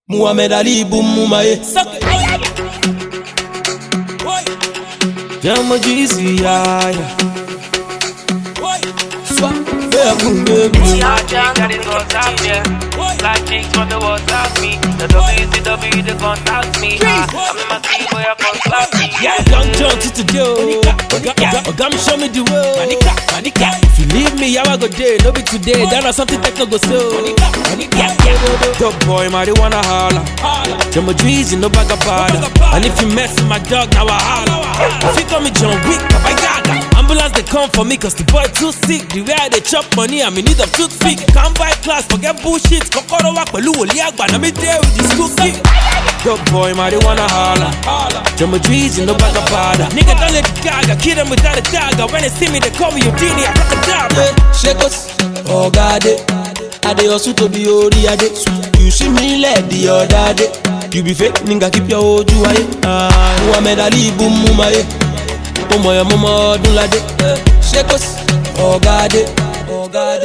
Muhammad Ali boom mumaye. Jamo GC yeah. See how Jack got his WhatsApp, yeah. Black chicks on the WhatsApp me. The WCW, they contact me. I'm in my team, boy, I can't slap me. Young John to today. Got me show me the way. If you leave me, how I go day? No be today. That was something techno go so. Dog boy, marijuana holla. Jamo GC, no bag of powder. And if you mess with my dog, now I holla. If you call me John Wick, Papa Yaga. Ambulance they come for me cause the boy too sick. The way they chop money, I'm in need of toothpick. Can't buy class, forget bullshit. Kokoro wa pelu oli agba, na me there with the school kid. Dog boy, marijuana holla. Jamo trees, no bag of powder. Nigga don't let the gaga, kill them without a dagger. When they see me, they call me Houdini, I rock a dab. Shake us, oh God, I dey hustle to be ori ade. You see me let the other day. You be fake, nigga keep your old you aye. Muhammad Ali boom mumaye. Omo ya mama dun lade. Shake us, oh God, oh God,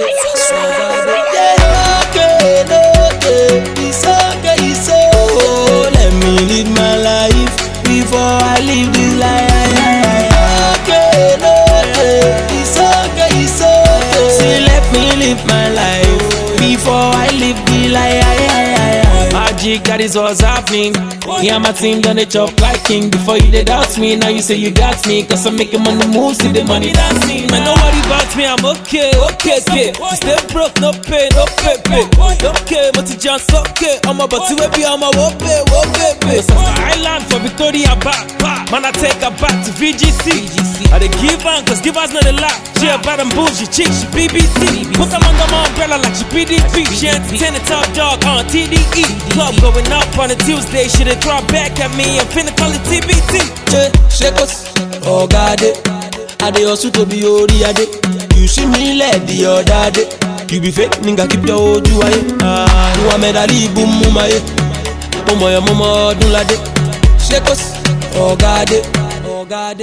yeah, okay, it's okay, it's okay. Let me live my life before I live this life. Okay, it's okay, it's okay. See, let me live my life before I live the life. Magic, that is what's happening. Me and my team done the chop like king. Before you did doubt me, now you say you got me. Cause I'm making money move, see the money dancing. Man, don't worry about me, I'm okay. You stay broke, no pay. Okay, but you just okay. I'm about to be on my pay. Cause I'm island for Victoria back. Man, I take her back to VGC. I dey give her, cause give us not a lot. She a bad and bullshit chick, she BBC. Put them under my umbrella like she PDP. She entertain the top dog on TDE. Club going up on a Tuesday, she dey throw back at me. I'm finna call it TBT. Shake us, oh God, I dey hustle to be ori ade. You see me let the other day. You be fake, nigga keep your old you aye. Muhammad Ali boom mumaye. Omo ya mama dun lade. Shake us, oh God, oh God,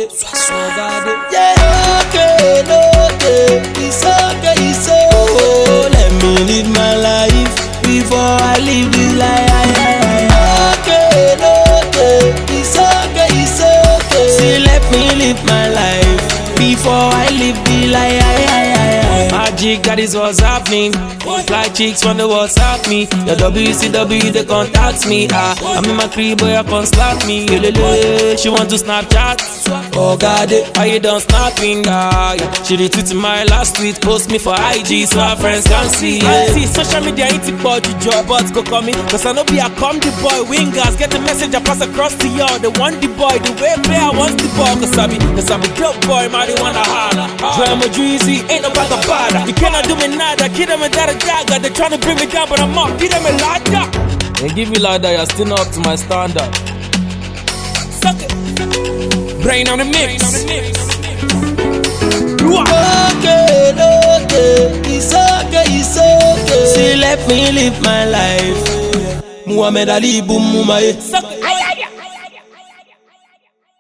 yeah, okay, it's okay, it's okay. Let me live my life before I live this life. Okay, it's okay, it's okay. See, let me live my life before I live the life. Magic, that is what's happening. Fly chicks from the WhatsApp me. The WCW, they contact me. I'm in my crib, boy, I can't slap me. She want to Snapchat. Oh God, why you done snapping? She retweeted my last tweet, post me for IG so her friends can see. See, social media ain't it body job, but go call me. Cause I know be I come the boy. Wingers, get the message I pass across to y'all. They want the boy, the way player wants the ball. Cause I'm a dope boy, marijuana holla. Jamo GC, ain't no bag of powder. You cannot do me nada, kid them without a dagger. They tryna bring me down, but I'm up, give them a ladder. They give me like that, you're still not up to my standard. Suck it. Brain on the mix. Okay, it's okay. See, let me live my life. Muhammad Ali boom mumaye.